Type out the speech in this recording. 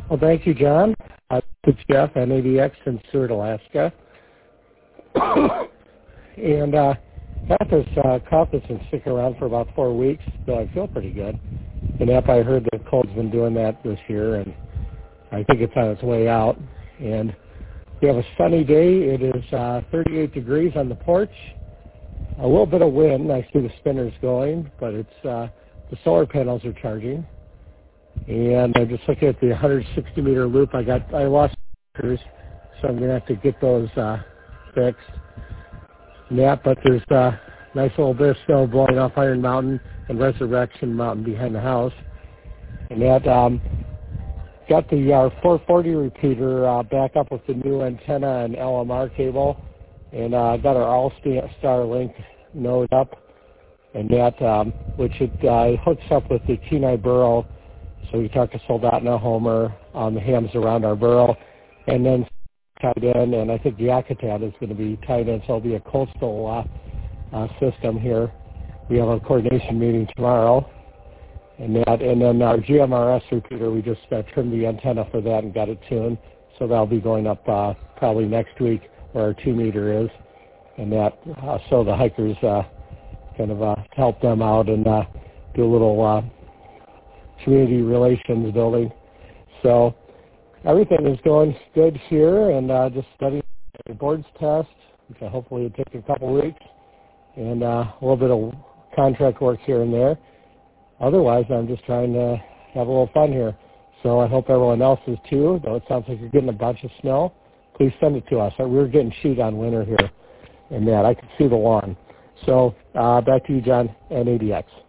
Well, thank you, John. It's Jeff, NADX in Seward, Alaska. And got this cough that's been sticking around for about 4 weeks, so I feel pretty good. And I heard the cold's been doing that this year, and I think it's on its way out. And we have a sunny day. It is 38 degrees on the porch. A little bit of wind. I see the spinners going, but it's the solar panels are charging. And I'm just looking at the 160-meter loop. I lost markers, so I'm going to have to get those fixed. But there's a nice little bit of snow blowing off Iron Mountain and Resurrection Mountain behind the house. And that got the 440 repeater back up with the new antenna and LMR cable, and got our All-Star Link node up, and that which it hooks up with the Kenai Burrow. So we talked to Soldotna, Homer, on the hams around our burrow, and then tied in, and I think the Yakutat is going to be tied in, so it'll be a coastal system here. We have a coordination meeting tomorrow, and then our GMRS repeater, we just trimmed the antenna for that and got it tuned, so that'll be going up probably next week where our 2-meter is, and that so the hikers kind of help them out and do a little community relations building. So everything is going good here, and just studying the boards test, which hopefully will take a couple weeks, and a little bit of contract work here and there. Otherwise, I'm just trying to have a little fun here. So I hope everyone else is too, though it sounds like you're getting a bunch of snow. Please send it to us. We're getting sheet on winter here, and I can see the lawn. So back to you, John, and ADX.